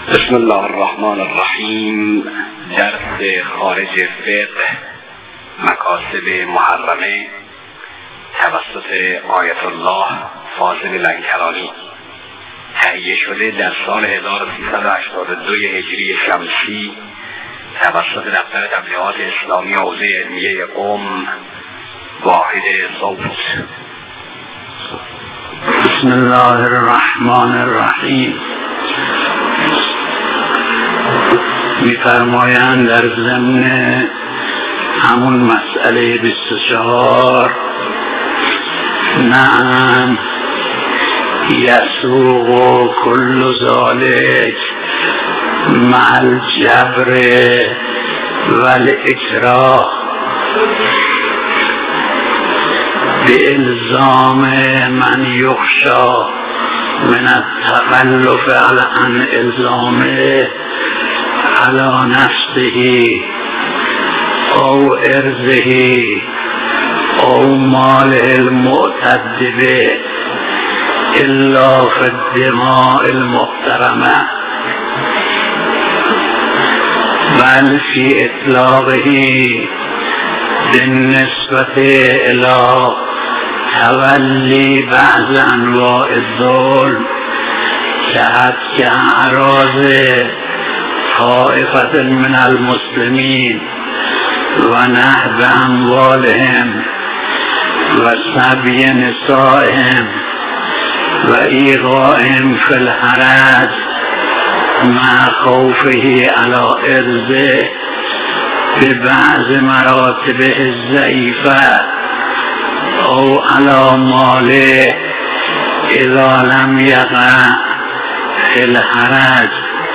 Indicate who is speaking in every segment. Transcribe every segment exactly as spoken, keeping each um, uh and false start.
Speaker 1: بسم الله الرحمن الرحیم. درس خارج فقه مکاسب محرمه توسط آیت الله فاضل لنکرانی تهیه شده در سال هزار و سیصد و هشتاد و دو هجری شمسی توسط دفتر تبلیغات اسلامی حوزه علمیه قم واحد صوفوس.
Speaker 2: بسم الله الرحمن الرحیم. می‌فرمایند در ضمن همون مسئله بیست و چهار نعم یسوق کل ذالک مع الجبر والاکراه به الزام من یخشی من التخلف عن الزامه على نفسه او ارزه او مال المعتد به الا في الدماء المحترمه بل في اطلاقه بالنسبة الى تولی بعض انواع الظلم که اعراض طائفة من المسلمين ونهب اموالهم وسبي نسائهم وإيغائهم في الحرج مع خوفه على ارزه ببعض مراتبه الضعيفة او على ماله اذا لم يقع في الحرج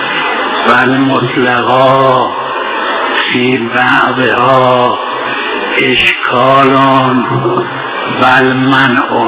Speaker 2: والمطلقا في بعضها اشکال بل منع.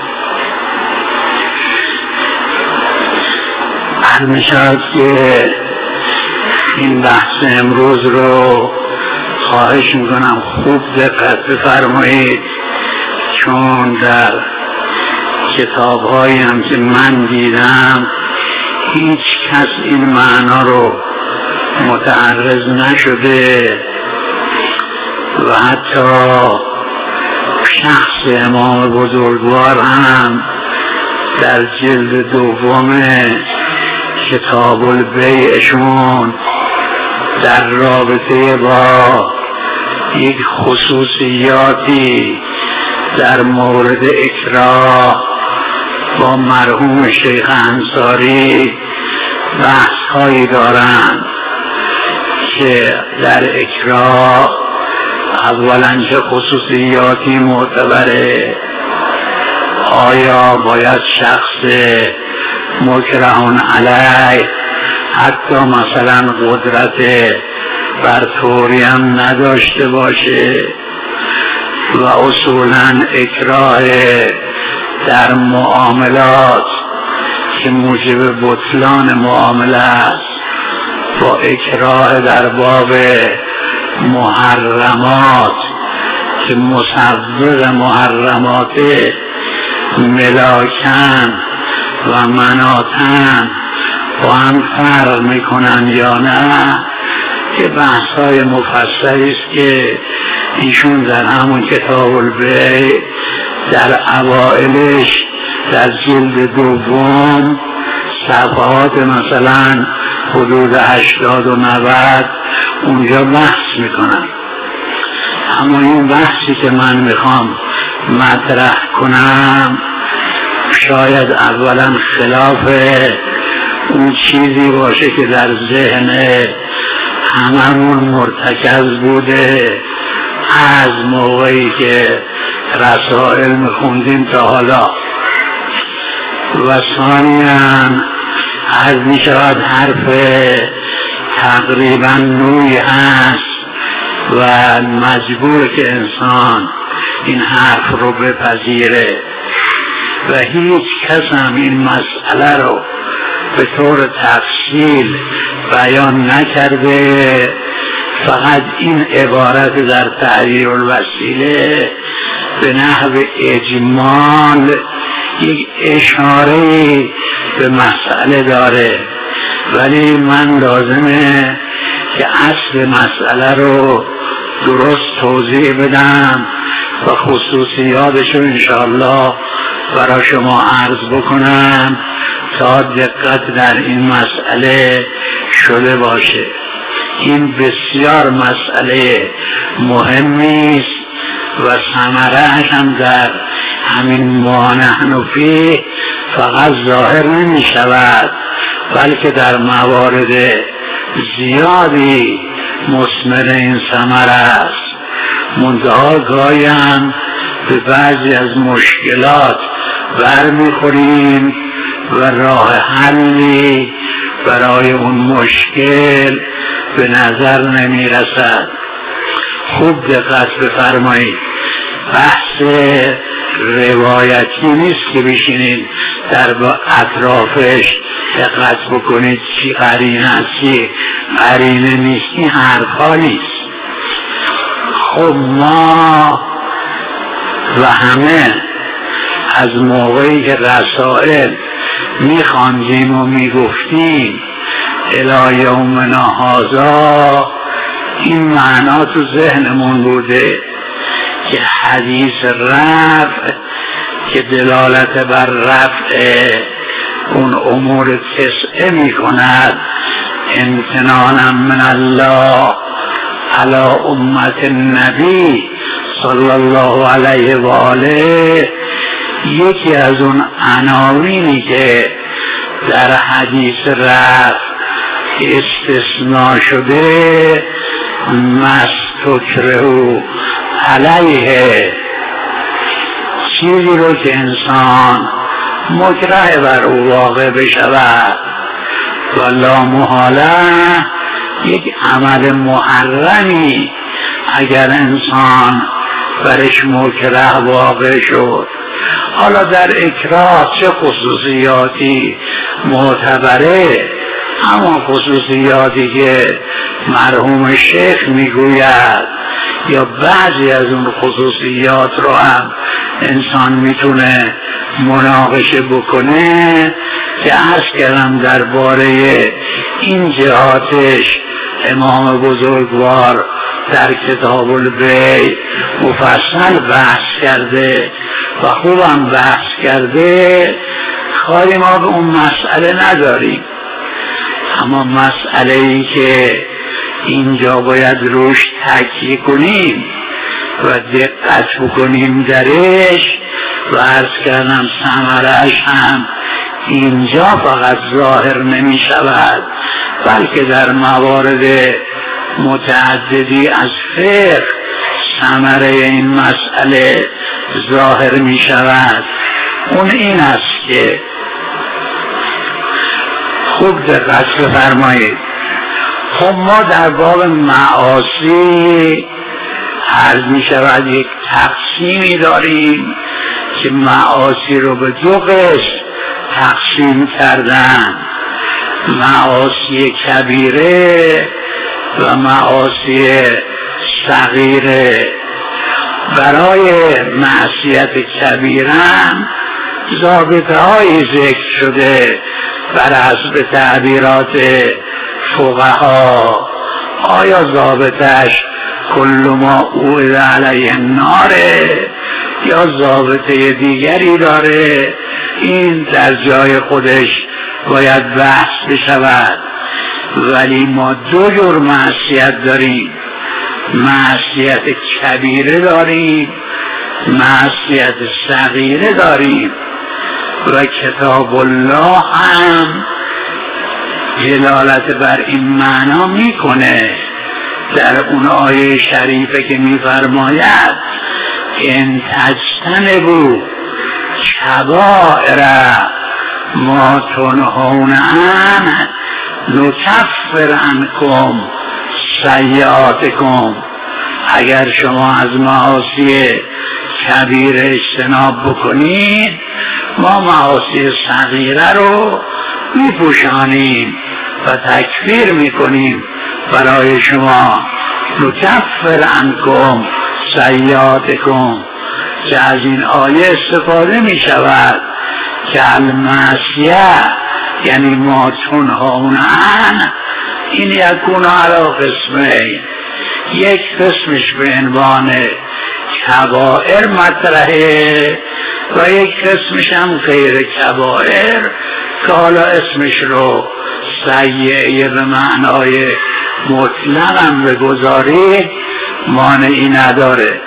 Speaker 2: هر میشود که این بحث امروز رو خواهش میکنم خوب دقت بفرمایید، چون در کتاب هایی هم که من دیدم هیچ کس این معنا رو متعرض نشده و حتی شخص امام بزرگوار هم در جلد دوم کتاب البیعشون در رابطه با یک خصوصیاتی در مورد اکراه با مرحوم شیخ انصاری بحث هایی دارند که در اکراه اولا چه خصوصیاتی معتبره، آیا باید شخص مکرهون علیه حتی مثلا قدرت بر طوری هم نداشته باشه و اصولا اکراه در معاملات که موجب بطلان معامله است با اکراه در باب محرمات که مسبب محرمات ملاکن و مناتن با هم فرق میکنن یا نه، که بحث های مفصلی است که ایشون در همون کتاب البیع در اوائلش در جلد دوم صفحات مثلا حدود هشتاد و نود اونجا بحث میکنن. اما این بحثی که من میخوام مطرح کنم شاید اولا خلاف اون چیزی باشه که در ذهن هممون مرتکز بوده از موقعی که رسائل میخوندیم تا حالا، و ثانیاً از میشود حرف تقریبا نوعی هست و مجبور که انسان این حرف رو بپذیره و هیچ کس هم این مسئله رو به طور تفصیل بیان نکرده، فقط این عبارت در تحریر الوسیله به نحو اجمال یک اشاره به مسئله داره ولی من لازمه که اصل مسئله رو درست توضیح بدم و خصوصیاتش رو انشاءالله برای شما عرض بکنم تا دقت در این مسئله شده باشه. این بسیار مسئله مهمی است و ثمره‌اش هم در همین ما نحن فیه فقط ظاهر نمی شود، بلکه در موارد زیادی مثمر این ثمره است. منتها گاهی هم به بعضی از مشکلات برمیخوریم و راه حلی برای اون مشکل به نظر نمی رسد. خوب دقت بفرمایید، بحث روایتی نیست که بشینید در اطرافش دقت بکنید چی قرینه است چی قرینه نیست، این حرفا نیست. خب ما و همه از موقعی که رسائل میخواندیم و میگفتیم الی یومنا هذا این معنا تو ذهنمون بوده که حدیث رفع که دلالت بر رفع اون امور تسعه می کند، امتنانا من الله علی امت النبی صلی الله علیه و آله، یکی از اون عناوینی که در حدیث رفع استثناء شده مستکره علیه، چیزی رو که انسان مکره بر او واقع بشود و لا محاله یک عمل محرمی اگر انسان برش مکره واقع شد. حالا در اکراه چه خصوصیاتی معتبره؟ اما خصوصیاتی که مرحوم شیخ میگوید یا بعضی از اون خصوصیات رو هم انسان میتونه مناقشه بکنه که عرض کردم درباره این جهاتش امام بزرگوار در کتاب البیع مفصل بحث کرده و خوبم بحث کرده. کاری ما به اون مسئله نداریم، اما مسئله ای که اینجا باید روش تاکید کنیم و دقت بکنیم درش و عرض کردم ثمره‌اش هم اینجا فقط ظاهر نمی شود، بلکه در موارد متعددی از فقه ثمره این مسئله ظاهر می شود. اون این است که خوب دقت بفرمایید. خب ما در باب معاصی عرض می شود یک تقسیمی داریم که معاصی رو به دو قسم تقسیم کردن، معاصی کبیره و معاصی صغیره. برای معصیت کبیره ضابطه های ذکر شده بر حسب تعبیرات فقها. آیا ضابطش کل ما اوعد علیه الناره یا ضابطه دیگری داره؟ این در جای خودش باید بحث بشود. ولی ما دو جور معصیت داریم، معصیت کبیره داریم، معصیت صغیره داریم و کتاب الله هم دلالت بر این معنا میکنه در اون آیه شریفه که میفرماید ان تجتنبوا کبائر ما تنهون عنه نکفر عنکم سیئاتکم. اگر شما از معاصی کبیره اجتناب بکنید ما معاصی صغیره رو میپوشانیم و تکفیر میکنیم برای شما. نکفر عنکم سیئاتکم، که از این آیه استفاده میشود که المعصیه یعنی ما تنهونن این یکون علا قسمه، یک قسمش به عنوان کبائر مطرحه و یک قسمش هم غیر کبائر که حالا اسمش رو سیئه به معنای مطلق هم بگذارید مانعی نداره.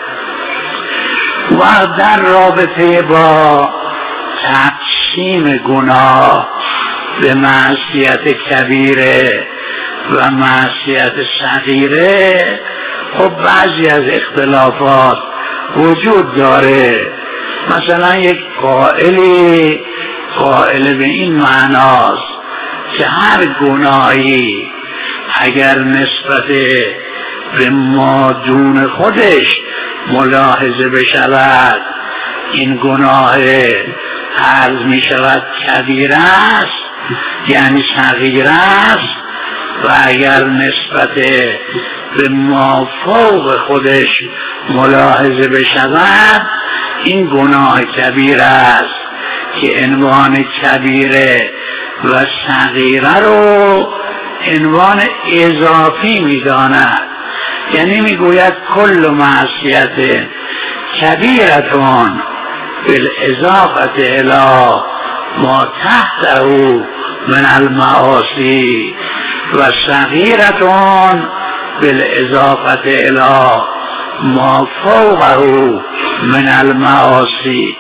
Speaker 2: و در رابطه با تقسیم گناه به معصیت کبیره و معصیت صغیره خب بعضی از اختلافات وجود داره. مثلا یک قائلی قائل به این معناست که هر گناهی اگر نسبت به مادون خودش ملاحظه بشود این گناه عرض می شود کبیر است یعنی صغیر است، و اگر نسبت به ما فوق خودش ملاحظه بشود این گناه کبیر است که عنوان کبیره و صغیره رو عنوان اضافی می داند. یعنی می گوید کل معصیت کبیرتون بالاضافت الی ما تحته من المعاصی و صغیرتون بالاضافت الی ما فوقه من المعاصی.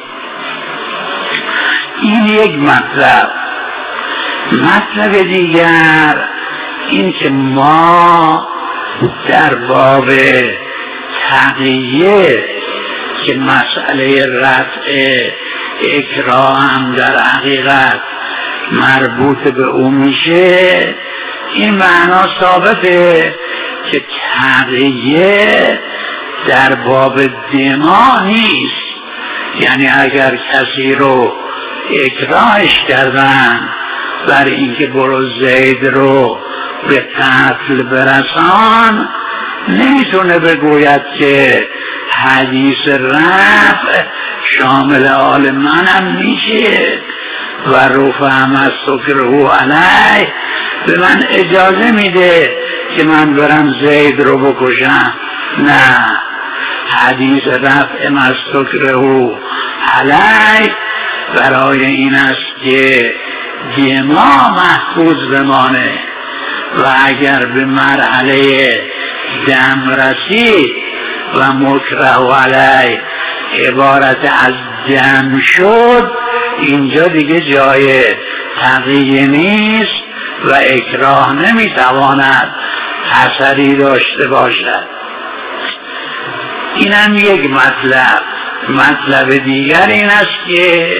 Speaker 2: این یک مطلب. مطلب دیگر این که ما در باب تقیه که مسئله رفع اکراه هم در حقیقت مربوط به او میشه، این معنا ثابته که تقیه در باب دما نیست. یعنی اگر کسی رو اکراهش کردن بر اینکه برو زید رو به قتل برسان، نمیتونه بگوید که حدیث رفع شامل آل منم میشه و رفعم از سکره علیه به من اجازه میده که من برم زید رو بکشم. نه، حدیث رفع از سکره علیه برای این است که دما محفوظ بمانه و اگر به مرحله دم رسید و مکره علیه عبارت از دم شد، اینجا دیگه جای تقیه نیست و اکراه نمیتواند اثری داشته باشد. این هم یک مطلب. مطلب دیگر این است که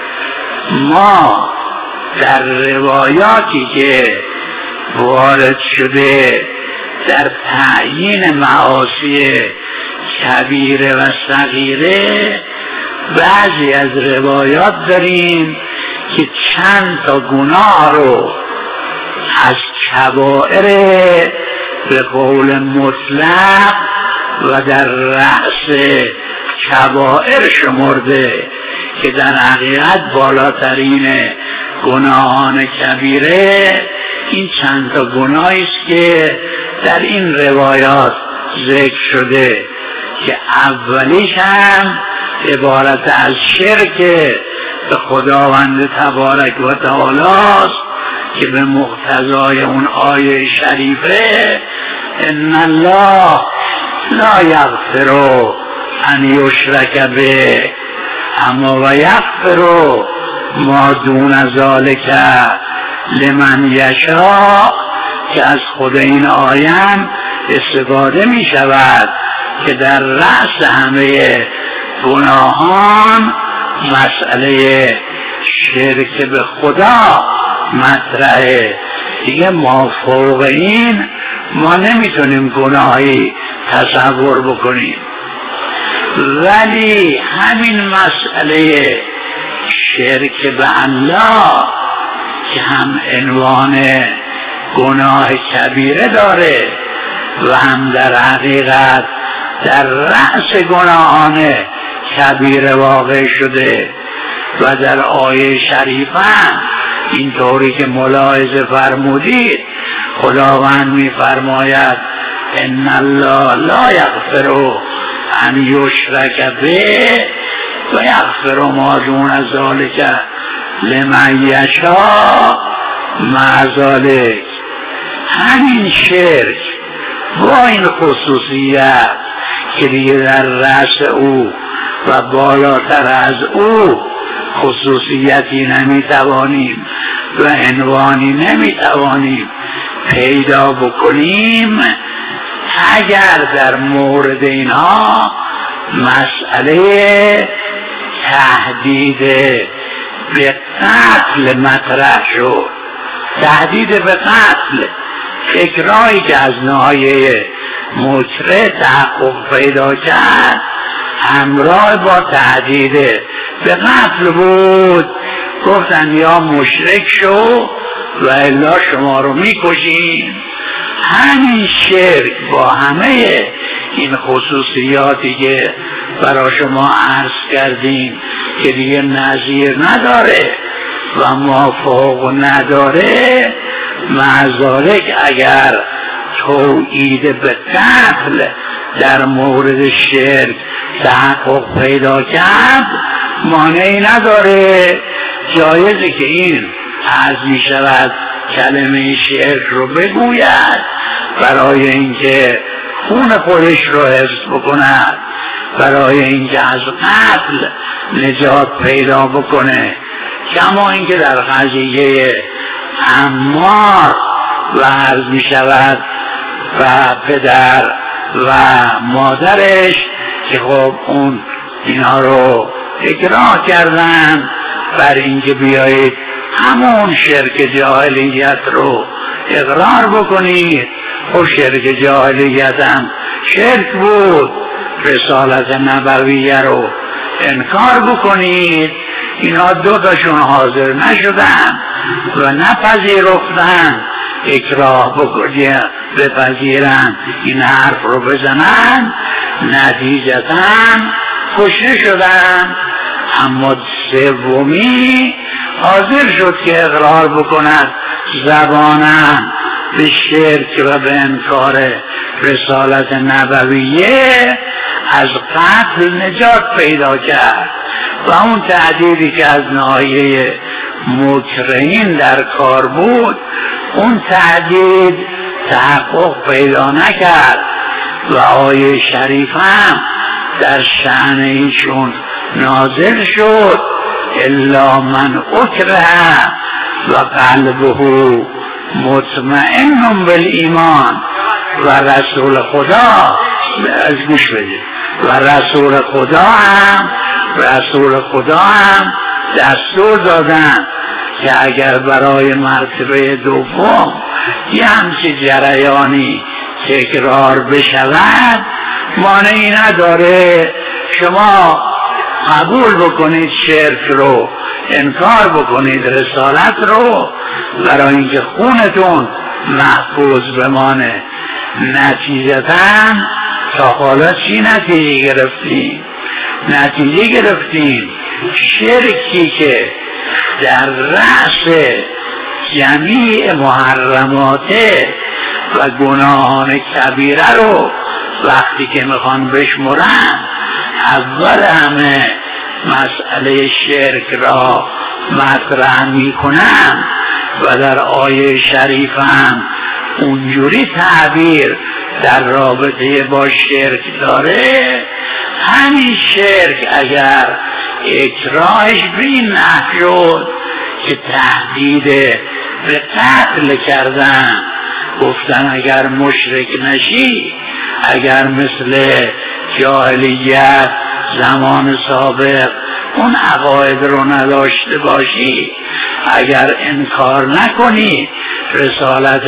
Speaker 2: ما در روایاتی که وارد شده در تعیین معاصی کبیره و صغیره بعضی از روایات داریم که چند تا گناه رو از کبائر به قول مطلق و در رأس کبائر شمرده که در حقیقت بالاترین گناهان کبیره این چند تا گناهی است که در این روایات ذکر شده که اولیش هم عبارت از شرک به خداوند تبارک و تعالی است که به مقتضای اون آیه شریفه ان الله لا یغفر ان یشرک به اما و یغفر ما دون ذالک لمن یشاء، که از خود این آیم استفاده می شود که در رأس همه گناهان مسئله شرک به خدا مطرحه. دیگه ما فوق این ما نمیتونیم گناهی تصور بکنیم. ولی همین مسئله شرک به الله که هم عنوان گناه کبیره داره و هم در حقیقت در رأس گناهان کبیره واقع شده و در آیه شریفه اینطوری که ملاحظه فرمودید خداوند میفرماید ان الله لا یغفر ان یشرک به و یغفر ما دون ذلک لمن یشاء. مع ذلک همین شرک با این خصوصیت که دیگه در رأس او و بالاتر از او خصوصیتی نمیتوانیم و عنوانی نمیتوانیم پیدا بکنیم، اگر در مورد اینها مسئله تهدید به قتل مطرح شد، تهدید به قتل، فکرهایی که از ناحیه مکره تحقق پیدا کرد همراه با تهدید به قتل بود. گفتن یا مشرک شو و الا شما رو میکشیم. همین شرک با همه این خصوصیاتی که برای شما عرض کردیم که دیگه نظیر نداره و مافوق نداره، معذالک اگر توعید به قتل در مورد شرک تحقق پیدا کرد مانعی نداره، جایزه که این از می شود کلمه شرک رو بگوید برای اینکه خون خودش رو حفظ بکند، برای اینکه از قتل نجات پیدا بکنه. کما اینکه در قضیه عمار و عرض می شود و پدر و مادرش که خب اون اینا رو اکراه کردن بر اینکه بیایید همون شرک جاهلیت رو اقرار بکنید. خب شرک جاهلیت هم شرک بود، رسالت نبویه رو انکار بکنید. اینا دو تاشون حاضر نشدن و نپذیرفتن اکراه بکنید بپذیرن این حرف رو بزنن، نتیجتاً کشته شدن. اما سومی حاضر شد که اقرار بکند زبانم به شرک و به انکار رسالت نبویه، از قتل نجات پیدا کرد و اون تهدیدی که از ناحیه مکرهین در کار بود اون تهدید تحقق پیدا نکرد و آیه شریف هم در شأن ایشون نازل شد الا من اکره و قلبه مطمئن بالایمان و رسول خدا از گوش بدید و رسول خدا هم رسول خدا هم دستور دادن که اگر برای مرتبه دوم یه همچه جریانی تکرار بشود مانعی نداره شما قبول بکنید شرک رو، انکار بکنید رسالت رو برای اینکه خونتون محفوظ بمانه. نتیجتاً تا حالا چی نتیجه گرفتیم؟ نتیجه گرفتیم شرکی که در رأس جمیع محرمات و گناهان کبیره رو وقتی که میخوان بشمرن اول همه مسئله شرک را مطرح میکنن و در آیه شریف هم اونجوری تعبیر در رابطه با شرک داره. همین شرک اگر اکراهش به این نحو شد که تهدید به قتل کردن، گفتن اگر مشرک نشی، اگر مثل جاهلیت زمان سابق اون عقاید رو نداشته باشی، اگر انکار نکنی رسالت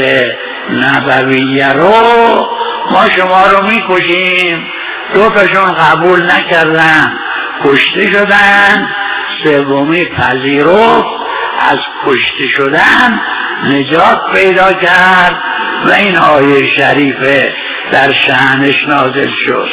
Speaker 2: نبویه رو، ما شما رو میکشیم. دو تاشون قبول نکردن، کشته شدن. سومی پذیرفت، از کشته شدن نجات پیدا کرد و این آیه شریفه در شأنش نازل شد.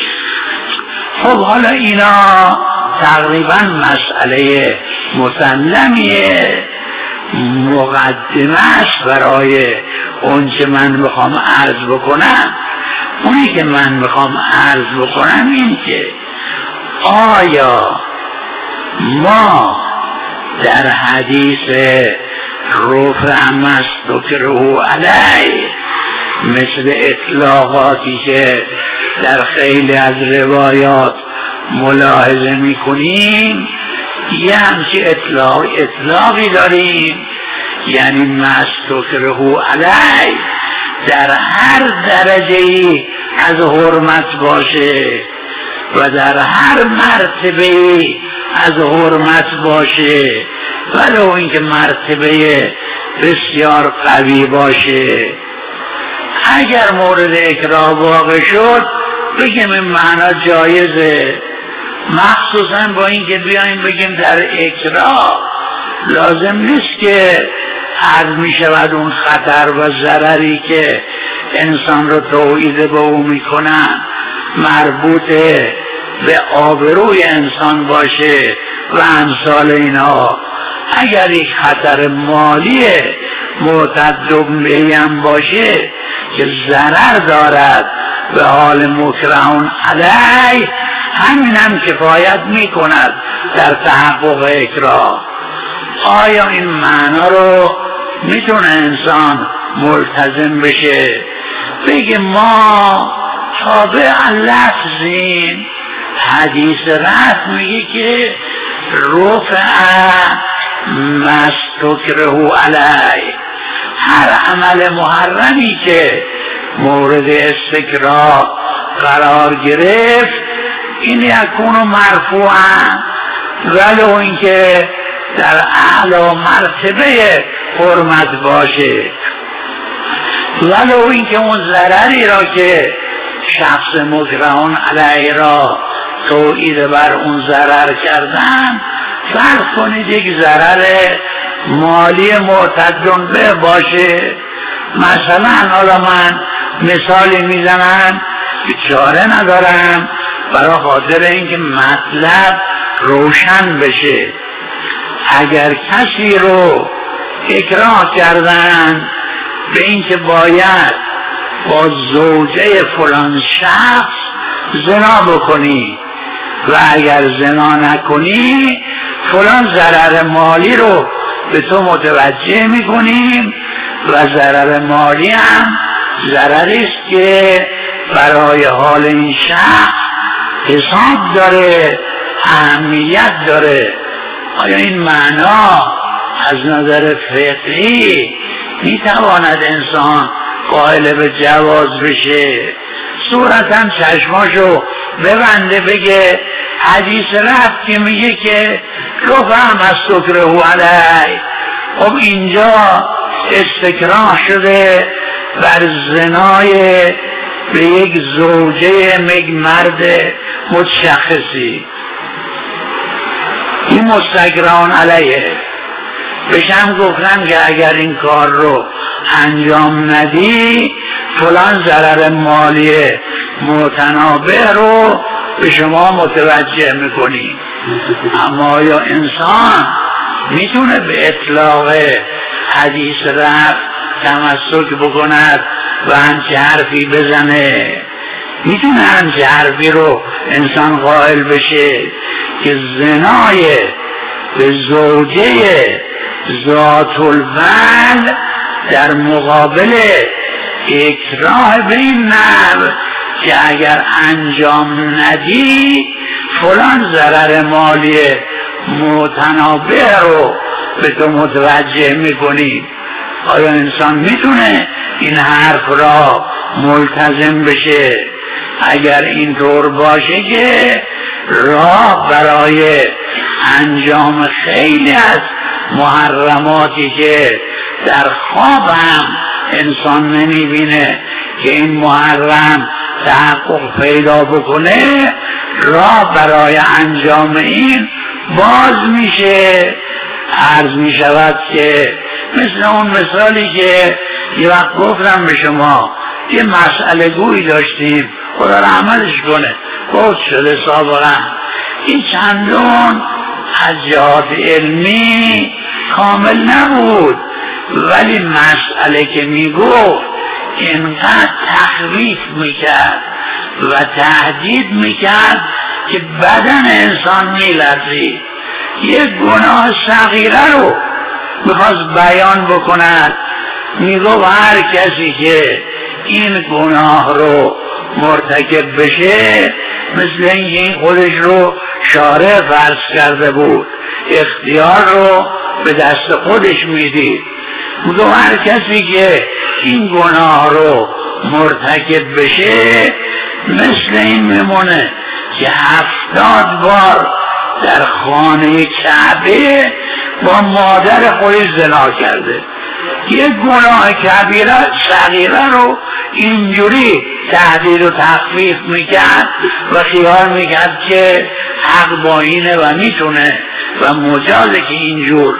Speaker 2: خب حالا اینا تقریبا مسئله مسلمیه مقدمه است برای اون که من میخوام عرض بکنم. اونی که من میخوام عرض بکنم این که آیا ما در حدیث رفع مستکره علیه مثل اطلاقاتی که در خیلی از روایات ملاحظه میکنیم یه همچی اطلاق اطلاقی داریم، یعنی مستکره علیه در هر درجه‌ای از حرمت باشه و در هر مرتبه از حرمت باشه، ولو اینکه مرتبه بسیار قوی باشه، اگر مورد اکراه واقع شد بگیم این معنا جایزه. مخصوصا با اینکه بیایم بگیم در اکراه لازم نیست که عرض می شود اون خطر و ضرری که انسان رو توعید به او می کنن مربوط به آبروی انسان باشه و امثال اینا. اگر یک خطر مالی معتد هم باشه که ضرر دارد به حال مکرهون علیه، همین هم کفایت می کند در تحقق اکراه. آیا این معنا رو میتونه انسان ملتزم بشه بگه ما تابع لفظیم؟ حدیث رفع میگه که رفع مستکره علیه، هر عمل محرمی که مورد استکراه قرار گرفت این یکون مرفوعا، ولو اینکه در اعلی مرتبه حرمت باشه، ولو اینکه اون ضرری را که شخص مکرهون علیه را توعید بر اون ضرر کردن، فرض کنید یک ضرر مالی معتدن به باشه. مثلا حالا من مثالی میزنم که چاره ندارم برای خاطر اینکه مطلب روشن بشه. اگر کسی رو اکراه کردن به اینکه باید با زوجه فلان شخص زنا بکنی و اگر زنا نکنی فلان ضرر مالی رو به تو متوجه میکنیم و ضرر مالی هم ضرری است که برای حال این شخص حساب داره، اهمیت داره. آیا این معنا از نظر فقهی میتواند انسان قائل به جواز بشه؟ صورتا چشماشو ببنده بگه حدیث رفت که میگه که رفع مستکره علیه. خب اینجا استکراه شده بر زنای به یک زوجه یک مرد متشخصی، این مستکرهان علیه. بشم گفتم که اگر این کار رو انجام ندی فلان ضرر مالی متنابه رو به شما متوجه میکنی. اما آیا انسان میتونه به اطلاق حدیث رفع تمسک بکند و همچه حرفی بزنه؟ میتونه همچه حرفی رو انسان قائل بشه که زنای به زوجه ذات البل در مقابل اکراه به این نوع که اگر انجام ندی فلان ضرر مالی متنابه رو به تو متوجه میکنی؟ آیا انسان میتونه این حرف را ملتزم بشه؟ اگر اینطور باشه که راه برای انجام خیلی از محرماتی که در خواب هم انسان نمیبینه که این محرم تحقق پیدا بکنه، راه برای انجام این باز میشه. عرض میشود که مثل اون مثالی که یه وقت گفتم به شما، یه مسئله گویی داشتیم، خدا رحمتش کنه گفت شده سابقا، این چندون از جهات علمی کامل نبود، ولی مسئله که میگفت اینقدر تخویف میکرد و تهدید میکرد که بدن انسان میلرزید. یک گناه صغیره رو میخواست بیان بکند، میگفت هر کسی که این گناه رو مرتکب بشه مثل اینکه این خودش رو شارع فرض کرده بود، اختیار رو به دست خودش میدید. میگفت هر کسی که این گناه رو مرتکب بشه مثل این میمونه که هفتاد بار در خانه کعبه با مادر خودش زنا کرده. یک گناه کبیره صغیره رو اینجوری تهدید و تخفیف میکرد و خیال میکرد که حق با اینه و میتونه و مجازه که اینجور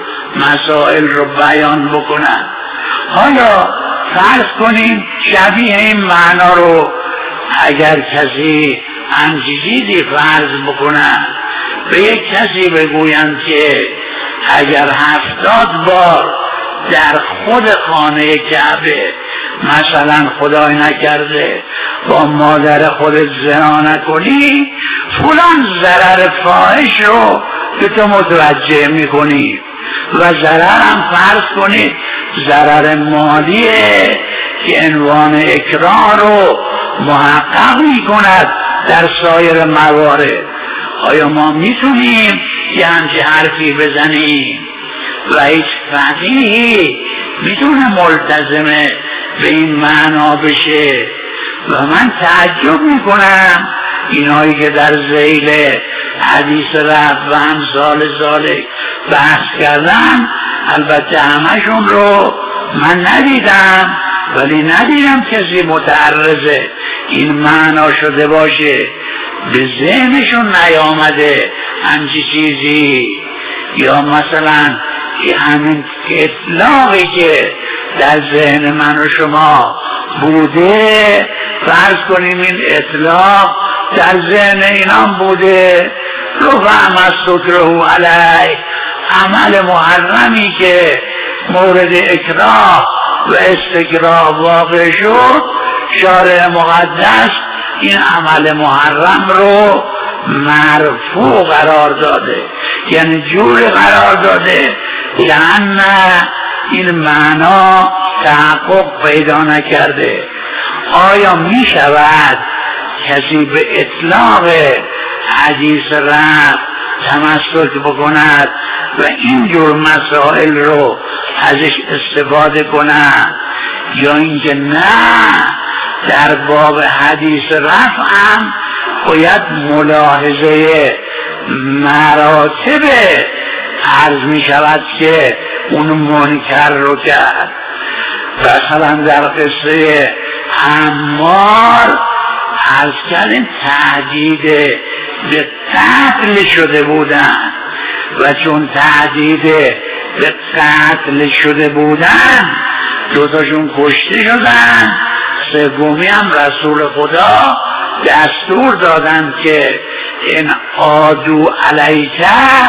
Speaker 2: مسائل رو بیان بکنن. حالا فرض کنیم شبیه این معنا رو اگر کسی همچی چیزی فرض بکنن، به یک کسی بگویند که اگر هفتاد بار در خود خانه کعبه مثلا خدای نکرده با مادر خودت زنا نکنی، فلان ضرر فاحش رو که تو متوجه میکنی و ضرر هم فرض کنید ضرر مالیه که عنوان اکراه رو محقق میکند در سایر موارد. آیا ما میتونیم یه همچه حرفی بزنیم و هیچ فقیهی میتونه ملتزمه به این معنا بشه؟ و من تعجب میکنم اینایی که در ذیل حدیث رفع و امثال ذالک بحث کردن، البته همشون رو من ندیدم، ولی ندیدم کسی متعرض این معنا شده باشه، به ذهنشون نیامده همچی چیزی. یا مثلا همین اطلاقی که در ذهن من و شما بوده، فرض کنیم این اطلاق در ذهن اینام بوده، رفع ما ستره علیه، عمل محرمی که مورد اکراه و استکراه واقع شد، شارع مقدس این عمل محرم رو مرفوع قرار داده، یعنی جور قرار داده لأن این معنا تحقق پیدا نکرده. آیا می شود کسی به اطلاق حدیث رفع تمسک بکند و اینجور مسائل رو ازش استفاده کند، یا اینکه نه در باب حدیث رفع هم باید ملاحظه مراتب عرض می شود که اون منکر رو کرد؟ مثلا در قصه عمار عرض کردیم تهدید به قتل شده بودن و چون تهدید به قتل شده بودن دوتاشون کشته شدن، سومی هم رسول خدا دستور دادن که این عادو علیکه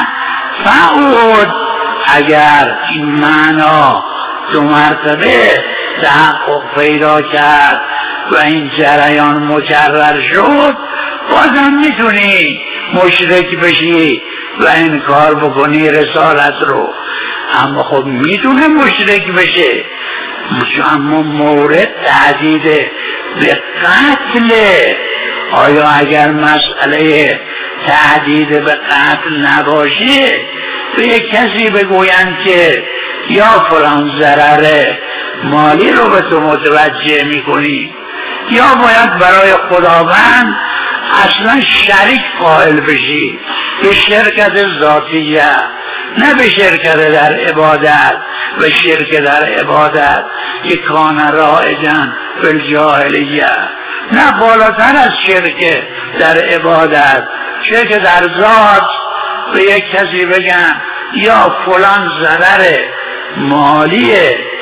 Speaker 2: فعود، اگر این معنا دو مرتبه تحقق پیدا کرد و این جریان مکرر شد، بازم میتونی مشرک بشی و انکار بکنی رسالت رو. اما خب میتونه مشرک بشه، اما مورد تهدید به قتل. آیا اگر مسئله تهدید به قتل نباشه به یک کسی بگویند که یا فلان ضرر مالی رو به تو متوجه میکنی، یا باید برای خداوند اصلا شریک قائل بشی به شرکت ذاتیه، نه به شرکت در عبادت و شرک در عبادت که کان رائجن بالجاهلیه، نه بالاتر از شرک در عبادت، شرک در ذات. به یک کسی بگن یا فلان ضرر مالی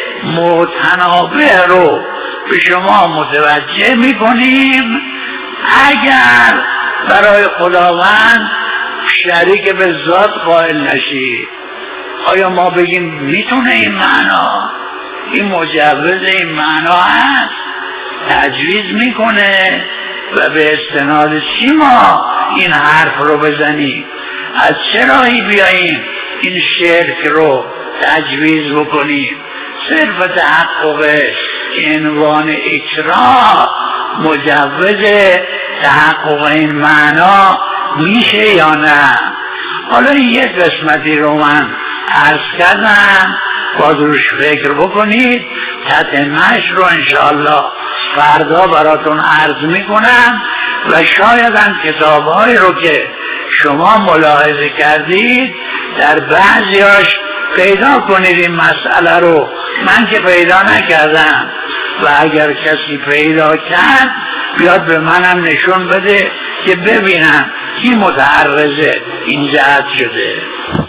Speaker 2: متنابه رو به شما متوجه میکنیم، اگر برای خداوند شریک به ذات قائل نشید. آیا ما بگیم میتونه این معنا، این مجوز این معنا هست، تجویز میکنه و به استناد چی ما این حرف رو بزنیم؟ از چه راهی بیاییم این شرک رو تجویز بکنیم؟ صرف تحقق عنوان اکراه مجوز تحقق این معنا میشه یا نه؟ حالا یک قسمتی رو من عرض کردم، باز روش فکر بکنید. تتمهش رو انشاءالله فردا براتون عرض میکنم و شاید هم کتاب‌هایی رو که شما ملاحظه کردید در بعضیاش پیدا کنید این مسئله رو. من که پیدا نکردم و اگر کسی پیدا کرد بیاد به منم نشون بده که ببینم کی متعرض این جهت شده.